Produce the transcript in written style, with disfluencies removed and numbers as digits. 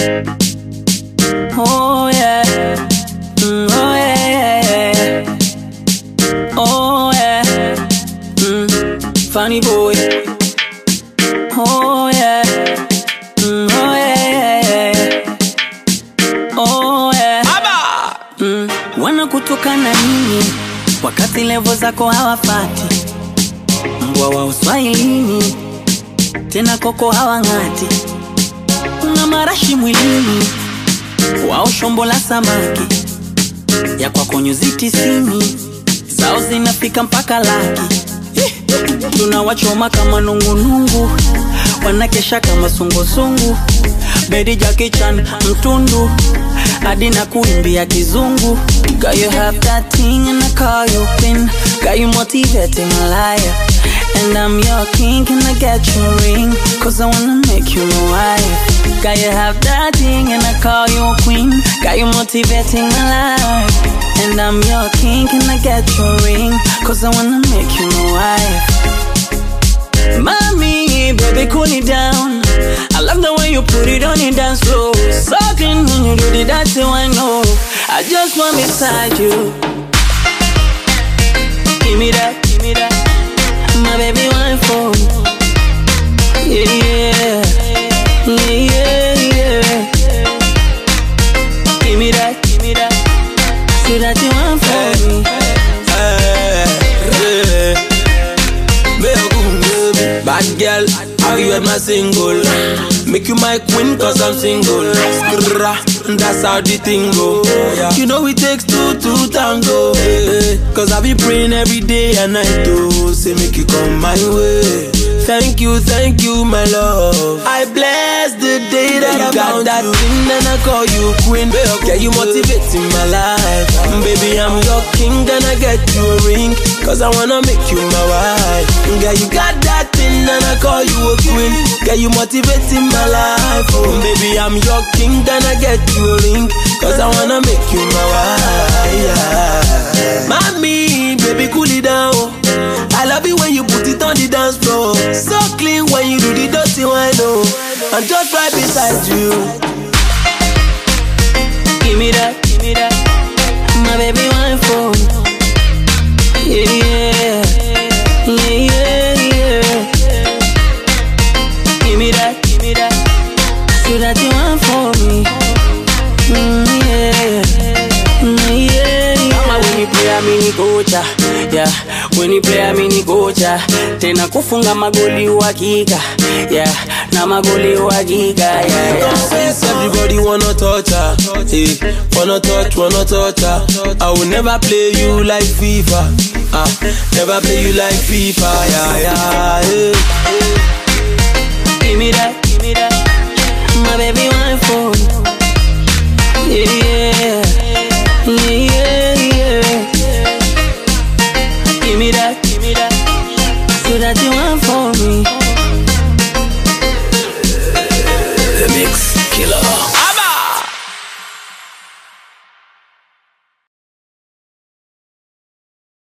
Oh yeah, oh yeah, oh yeah, funny boy. Oh yeah, oh yeah, oh yeah. Wana kutoka na nini wakati levo zako hawafati? Mbwa wa uswahilini tena koko hawangati. Una marashi mwilini wao shombo la samaki, ya kwako nyuzi 90 zao zinafika mpaka laki. Tunawachoma kama nungunungu, wanakesha kama sungusungu. Bedi Jackie Chan mtundu hadi na kuimbia kizungu. Girl, you have that thing and I call you queen. Got you motivating a liar, and I'm your king. Can I get your ring? Cause I wanna make you my wife. Got you have that thing and I call you a queen. Got you motivating my life, and I'm your king. Can I get your ring? Cause I wanna make you my wife. Mommy, baby, cool it down. I love the way you put it on your dance floor. Sucking when you do the dancing, I know. I just want beside you. Give me that, my baby, one for me. Yeah, yeah, yeah, yeah. Give me that, so that you want for me. Bad girl, how you at my single? Make you my queen cause I'm single. That's how the thing go. You know it takes two to tango. Cause I be praying every day and night to say make you come my way. Thank you, my love. I bless the day that I got that thing and I call you queen. Yeah, you motivating my life. Baby, I'm your king, then I get you a ring. Cause I wanna make you my wife. Yeah, you got that thing and I call you a queen. Yeah, you motivating my life. Oh, baby, I'm your king, then I get you a ring. Cause I wanna make you my wife. Yeah. Mommy, baby, cool it down. I love it when you put it on the dance floor. So clean when you do the dirty one, oh. I'm just right beside you. Give me that, my baby, one for me. Yeah, yeah, yeah, yeah. Give me that, so that you want for me. Yeah, yeah. Kama when you play, I mean you gocha. Yeah, when you play, I mean you gocha. Tena kufunga magoli uhakika. Yeah, na magoli uhakika. Yeah, yeah. Everybody wanna touch her. Hey, wanna touch her. I will never play you like FIFA. Never play you like FIFA. Yeah, yeah, hey. Give me that, my baby, one for me. Yeah, yeah.